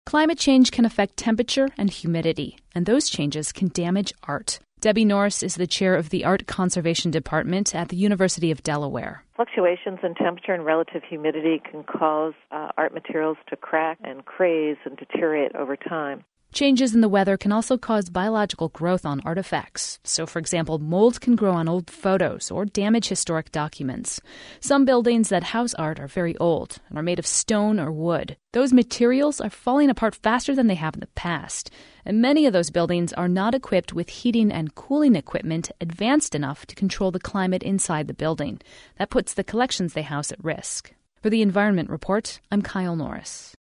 Climate change can affect temperature and humidity, and those changes can damage art. Debbie Norris is the chair of the Art Conservation Department at the University of Delaware. Fluctuations in temperature and relative humidity can cause art materials to crack and craze and deteriorate over time. Changes in the weather can also cause biological growth on artifacts. So, for example, mold can grow on old photos or damage historic documents. Some buildings that house art are very old and are made of stone or wood. Those materials are falling apart faster than they have in the past. And many of those buildings are not equipped with heating and cooling equipment advanced enough to control the climate inside the building. That puts the collections they house at risk. For the Environment Report, I'm Kyle Norris.